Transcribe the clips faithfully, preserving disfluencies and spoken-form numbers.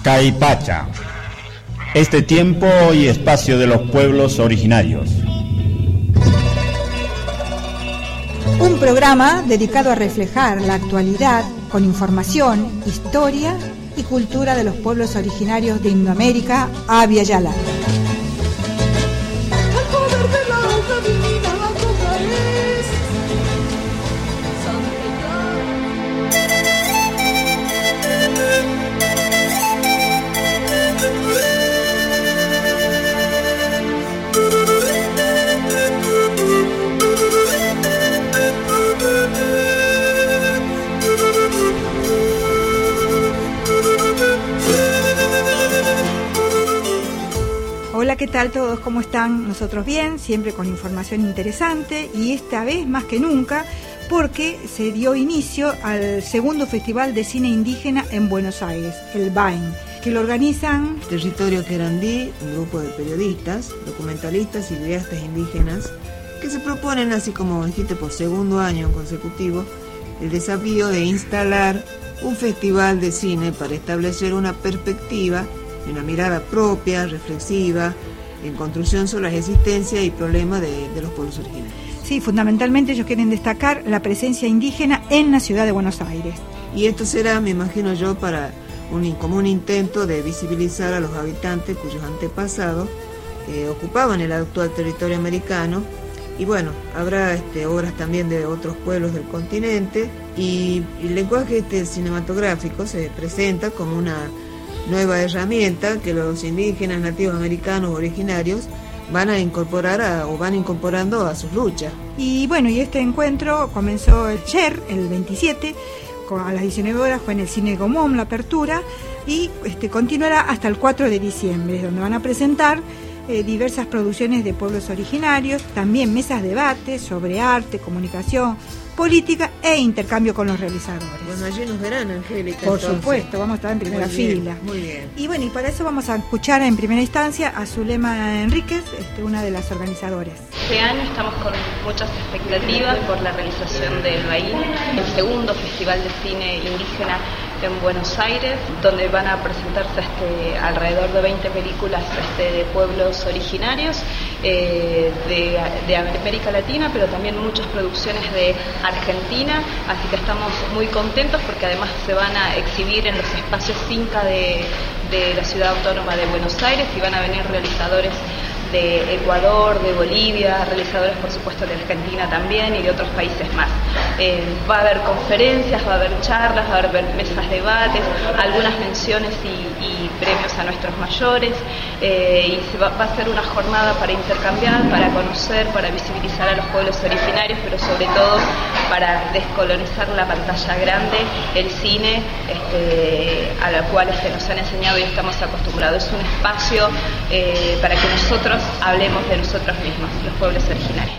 Caipacha, este tiempo y espacio de los pueblos originarios. Un programa dedicado a reflejar la actualidad con información, historia y cultura de los pueblos originarios de Indoamérica, Abya Yala. Hola, ¿qué tal todos? ¿Cómo están? Nosotros bien, siempre con información interesante y esta vez más que nunca porque se dio inicio al segundo Festival de Cine Indígena en Buenos Aires, el B A I N, que lo organizan Territorio Querandí, un grupo de periodistas, documentalistas y videastas indígenas que se proponen, así como dijiste, por segundo año consecutivo, el desafío de instalar un festival de cine para establecer una perspectiva y una mirada propia, reflexiva, en construcción sobre las existencias y problemas de, de los pueblos originarios. Sí, fundamentalmente ellos quieren destacar la presencia indígena en la ciudad de Buenos Aires. Y esto será, me imagino yo, para un, como un intento de visibilizar a los habitantes cuyos antepasados eh, ocupaban el actual territorio americano. Y bueno, habrá este, obras también de otros pueblos del continente y, y el lenguaje este, cinematográfico se presenta como una nueva herramienta que los indígenas nativos americanos originarios van a incorporar a, o van incorporando a sus luchas. Y bueno, y este encuentro comenzó ayer, el veintisiete, a las diecinueve horas, fue en el Cine Gomón la apertura y este, continuará hasta el cuatro de diciembre, donde van a presentar eh, diversas producciones de pueblos originarios, también mesas de debate sobre arte, comunicación, política e intercambio con los realizadores. Bueno, allí nos verán, Angélica. Por entonces. supuesto, vamos a estar en primera muy bien, fila. Muy bien. Y bueno, y para eso vamos a escuchar en primera instancia a Zulema Enríquez, este, una de las organizadoras. Este año estamos con muchas expectativas por la realización del B A I N, el segundo Festival de Cine Indígena en Buenos Aires, donde van a presentarse este, alrededor de veinte películas este, de pueblos originarios eh, de, de América Latina, pero también muchas producciones de Argentina, así que estamos muy contentos porque además se van a exhibir en los espacios Finca de, de la Ciudad Autónoma de Buenos Aires y van a venir realizadores de Ecuador, de Bolivia, realizadores por supuesto de Argentina también y de otros países más. Eh, va a haber conferencias, va a haber charlas, va a haber mesas de debates, algunas menciones y, y premios a nuestros mayores eh, y se va, va a ser una jornada para intercambiar, para conocer, para visibilizar a los pueblos originarios, pero sobre todo para descolonizar la pantalla grande, el cine este, a la cual este, nos han enseñado y estamos acostumbrados. Es un espacio eh, para que nosotros hablemos de nosotros mismos, los pueblos originarios.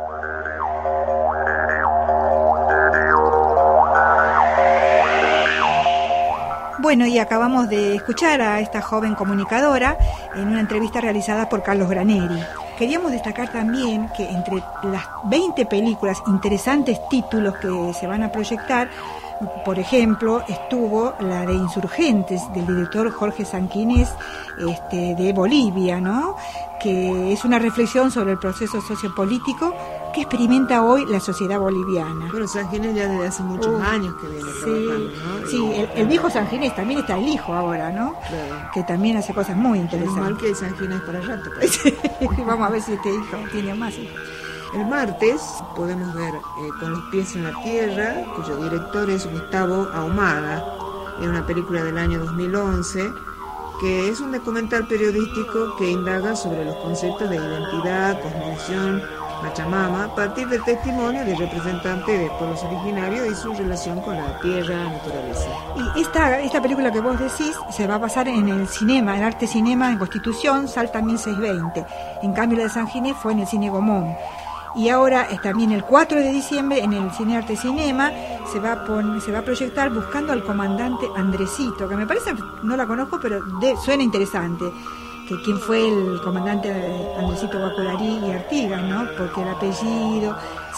Bueno, y acabamos de escuchar a esta joven comunicadora en una entrevista realizada por Carlos Graneri. Queríamos destacar también que entre las veinte películas, interesantes títulos que se van a proyectar, por ejemplo, estuvo la de Insurgentes, del director Jorge Sanquinés, este, de Bolivia, ¿no? Que es una reflexión sobre el proceso sociopolítico que experimenta hoy la sociedad boliviana. Bueno, Sanquinés ya desde hace muchos uh, años que viene sí, trabajando, ¿no? Sí, el, el viejo Sanquinés, también está el hijo ahora, ¿no? Claro. Que también hace cosas muy interesantes. Menos mal que hay Sanquinés para rato. Vamos a ver si este hijo tiene más hijos. El martes podemos ver eh, Con los pies en la tierra, cuyo director es Gustavo Ahumada, es una película del año dos mil once, que es un documental periodístico que indaga sobre los conceptos de identidad, cosmovisión, Pachamama, a partir del testimonio de representantes de pueblos originarios y su relación con la tierra, naturaleza. Y esta, esta película que vos decís se va a pasar en el cinema, en Arte Cinema, en Constitución, Salta mil seiscientos veinte. En cambio la de San Ginés fue en el Cine Gomón. Y ahora es también el cuatro de diciembre en el Cine Arte Cinema se va a poner, se va a proyectar Buscando al comandante Andresito, que me parece, no la conozco, pero de, suena interesante. Que quién fue el comandante Andresito Guacurarí y Artigas, ¿no? Porque el apellido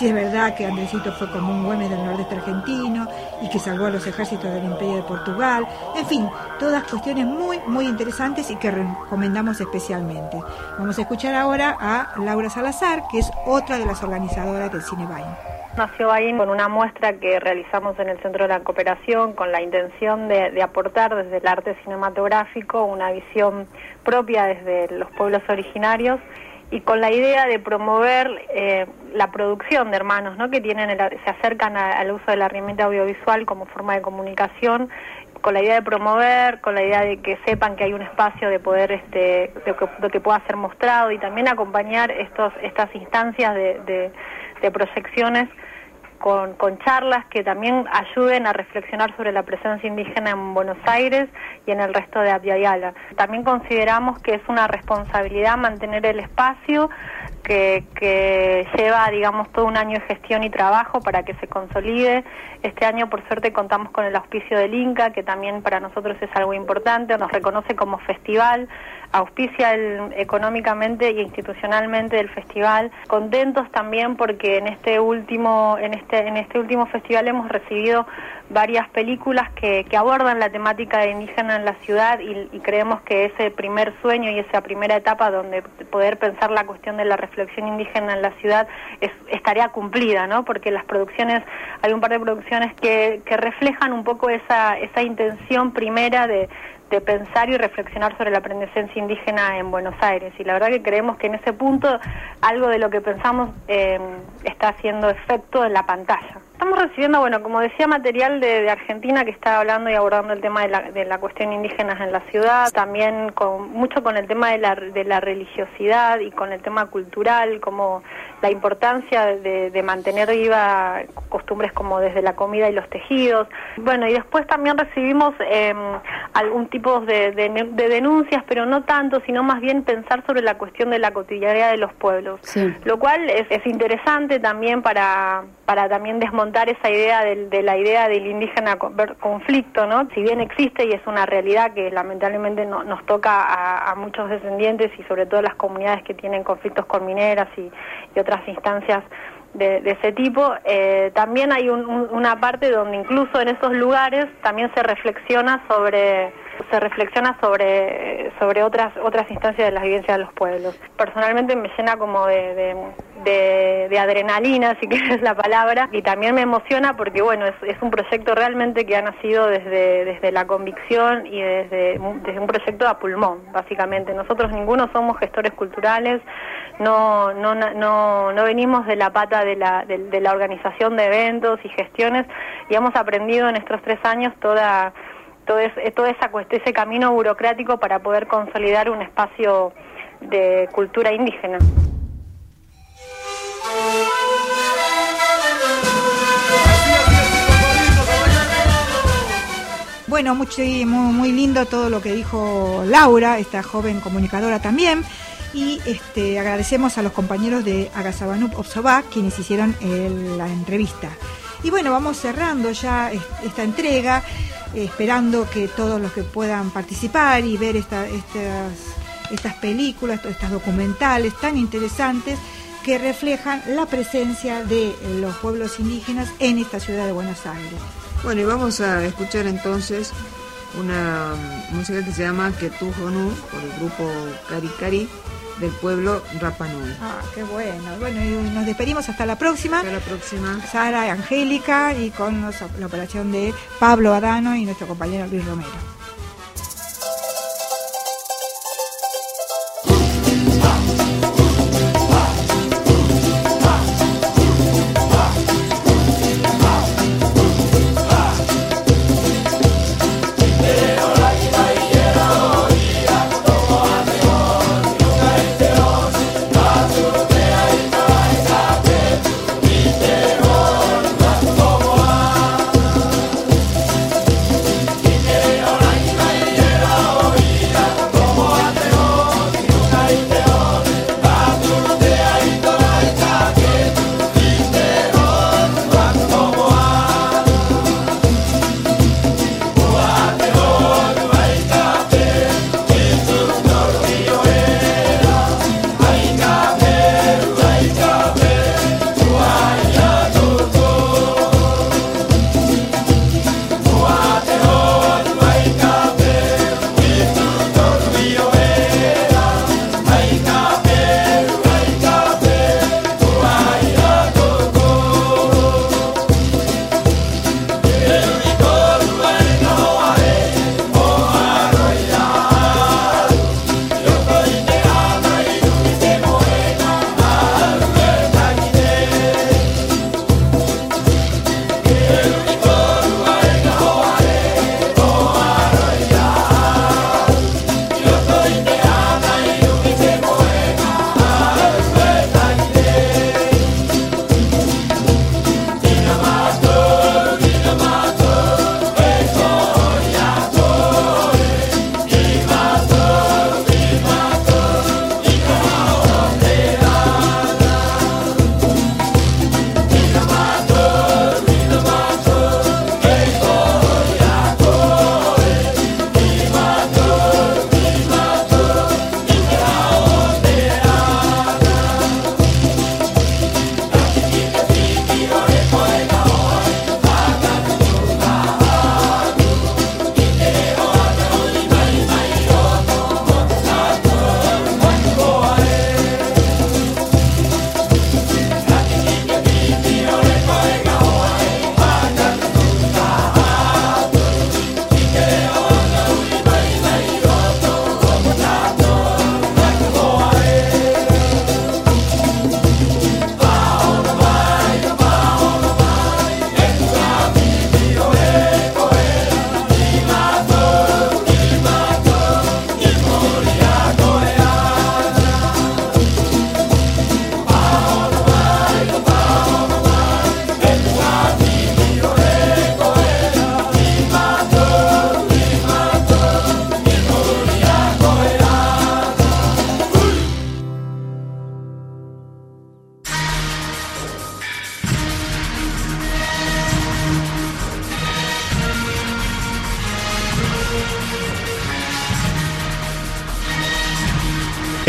si es verdad que Andresito fue como un Güemes del nordeste argentino y que salvó a los ejércitos del Imperio de Portugal. En fin, todas cuestiones muy, muy interesantes y que recomendamos especialmente. Vamos a escuchar ahora a Laura Salazar, que es otra de las organizadoras del Cine Bain. Nació Bain con una muestra que realizamos en el Centro de la Cooperación con la intención de, de aportar desde el arte cinematográfico una visión propia desde los pueblos originarios y con la idea de promover eh, la producción de hermanos, ¿no? que tienen el, se acercan a, al uso de la herramienta audiovisual como forma de comunicación, con la idea de promover, con la idea de que sepan que hay un espacio de poder, este, de que, de que pueda ser mostrado y también acompañar estos estas instancias de, de de proyecciones con, con charlas que también ayuden a reflexionar sobre la presencia indígena en Buenos Aires y en el resto de Abya Yala. También consideramos que es una responsabilidad mantener el espacio que, que lleva, digamos, todo un año de gestión y trabajo para que se consolide. Este año, por suerte, contamos con el auspicio del Inca, que también para nosotros es algo importante, nos reconoce como festival, auspicia el, económicamente e institucionalmente del festival. Contentos también porque en este último en este en este último festival hemos recibido varias películas que, que abordan la temática de indígena en la ciudad y, y creemos que ese primer sueño y esa primera etapa donde poder pensar la cuestión de la reflexión indígena en la ciudad es, es tarea cumplida, ¿no? Porque las producciones, hay un par de producciones que, que reflejan un poco esa, esa intención primera de de pensar y reflexionar sobre la presencia indígena en Buenos Aires, y la verdad que creemos que en ese punto algo de lo que pensamos eh, está haciendo efecto en la pantalla. Estamos recibiendo, bueno, como decía, material de, de Argentina que está hablando y abordando el tema de la, de la cuestión indígena en la ciudad, también con mucho con el tema de la, de la religiosidad y con el tema cultural, como la importancia de, de mantener viva costumbres como desde la comida y los tejidos. Bueno, y después también recibimos eh, algún tipo de, de, de denuncias, pero no tanto, sino más bien pensar sobre la cuestión de la cotidianidad de los pueblos, sí. Lo cual es, es interesante también para, para también desmontar esa idea de, de la idea del indígena conflicto, ¿no? Si bien existe y es una realidad que lamentablemente no, nos toca a, a muchos descendientes y sobre todo las comunidades que tienen conflictos con mineras y, y otras instancias de, de ese tipo, eh, también hay un, un, una parte donde incluso en esos lugares también se reflexiona sobre se reflexiona sobre sobre otras otras instancias de las vivencias de los pueblos. Personalmente me llena como de, de, de, de adrenalina, si quieres la palabra, y también me emociona porque bueno, es, es un proyecto realmente que ha nacido desde desde la convicción y desde, desde un proyecto a pulmón, básicamente. Nosotros ninguno somos gestores culturales, no no no no venimos de la pata de la de, de la organización de eventos y gestiones, y hemos aprendido en estos tres años toda todo, es, todo esa, ese camino burocrático para poder consolidar un espacio de cultura indígena. Bueno, muy, muy, muy lindo todo lo que dijo Laura, esta joven comunicadora también, y este, agradecemos a los compañeros de Agasabanup Opsoba quienes hicieron el, la entrevista. Y bueno, vamos cerrando ya esta entrega, eh, esperando que todos los que puedan participar y ver esta, estas, estas películas, estas documentales tan interesantes que reflejan la presencia de los pueblos indígenas en esta ciudad de Buenos Aires. Bueno, y vamos a escuchar entonces una música que se llama Ketujonu, por el grupo Cari Cari, del pueblo Rapa Nui. Ah, qué bueno. Bueno, y nos despedimos hasta la próxima. Hasta la próxima. Sara y Angélica, y con los, la operación de Pablo Adano y nuestro compañero Luis Romero. All right.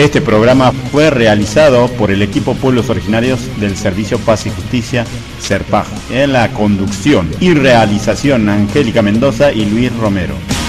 Este programa fue realizado por el equipo Pueblos Originarios del Servicio Paz y Justicia, SERPAJ, en la conducción y realización Angélica Mendoza y Luis Romero.